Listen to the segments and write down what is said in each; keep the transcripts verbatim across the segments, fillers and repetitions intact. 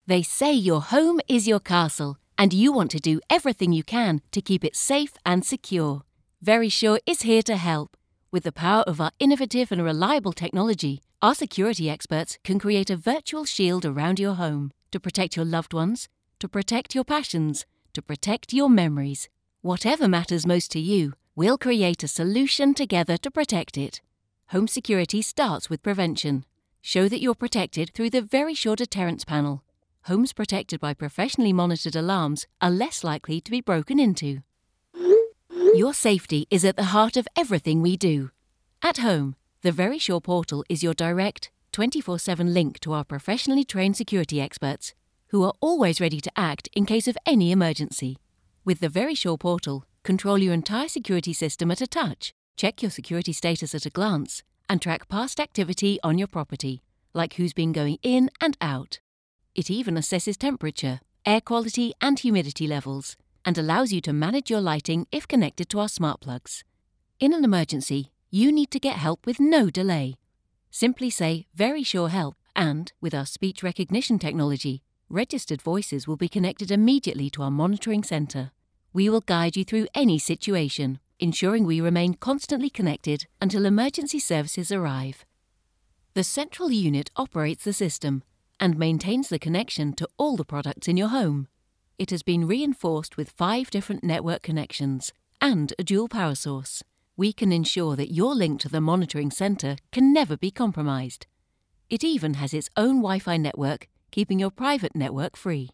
They say your home is your castle, and you want to do everything you can to keep it safe and secure. Verisure is here to help. With the power of our innovative and reliable technology, our security experts can create a virtual shield around your home to protect your loved ones, to protect your passions, to protect your memories. Whatever matters most to you, we'll create a solution together to protect it. Home security starts with prevention. Show that you're protected through the Verisure Deterrence Panel. Homes protected by professionally monitored alarms are less likely to be broken into. Your safety is at the heart of everything we do. At home, the Verisure portal is your direct, twenty-four seven link to our professionally trained security experts, who are always ready to act in case of any emergency. With the Verisure portal, control your entire security system at a touch, check your security status at a glance, and track past activity on your property, like who's been going in and out. It even assesses temperature, air quality and humidity levels, and allows you to manage your lighting if connected to our smart plugs. In an emergency, you need to get help with no delay. Simply say Verisure Help and, with our speech recognition technology, registered voices will be connected immediately to our monitoring centre. We will guide you through any situation, ensuring we remain constantly connected until emergency services arrive. The central unit operates the system and maintains the connection to all the products in your home. It has been reinforced with five different network connections and a dual power source. We can ensure that your link to the monitoring centre can never be compromised. It even has its own Wi-Fi network, keeping your private network free.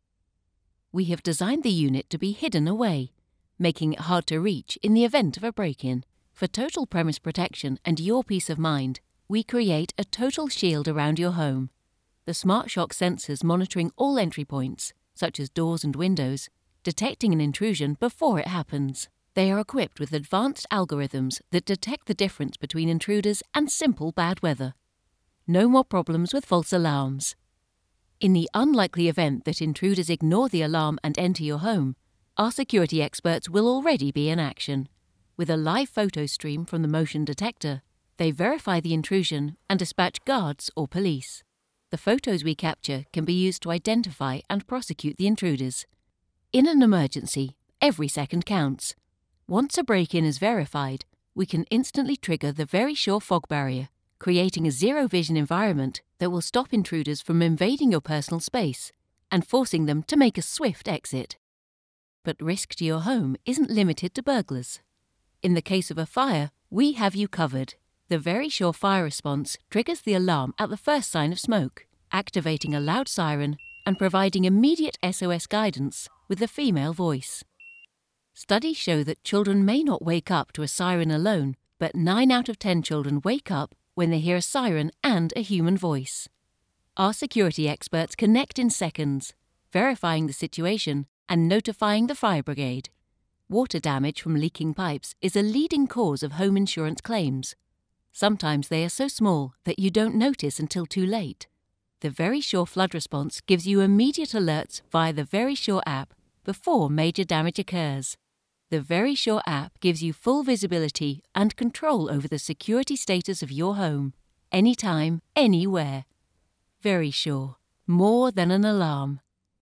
We have designed the unit to be hidden away, making it hard to reach in the event of a break-in. For total premise protection and your peace of mind, we create a total shield around your home. The Smart Shock sensors monitoring all entry points, such as doors and windows, detecting an intrusion before it happens. They are equipped with advanced algorithms that detect the difference between intruders and simple bad weather. No more problems with false alarms. In the unlikely event that intruders ignore the alarm and enter your home, our security experts will already be in action. With a live photo stream from the motion detector, they verify the intrusion and dispatch guards or police. The photos we capture can be used to identify and prosecute the intruders. In an emergency, every second counts. Once a break-in is verified, we can instantly trigger the Verisure fog barrier, creating a zero-vision environment that will stop intruders from invading your personal space and forcing them to make a swift exit. But risk to your home isn't limited to burglars. In the case of a fire, we have you covered. The Verisure fire response triggers the alarm at the first sign of smoke, activating a loud siren and providing immediate S O S guidance with a female voice. Studies show that children may not wake up to a siren alone, but nine out of ten children wake up when they hear a siren and a human voice. Our security experts connect in seconds, verifying the situation and notifying the fire brigade. Water damage from leaking pipes is a leading cause of home insurance claims. Sometimes they are so small that you don't notice until too late. The Verisure flood response gives you immediate alerts via the Verisure app before major damage occurs. The Verisure app gives you full visibility and control over the security status of your home, anytime, anywhere. Verisure, more than an alarm.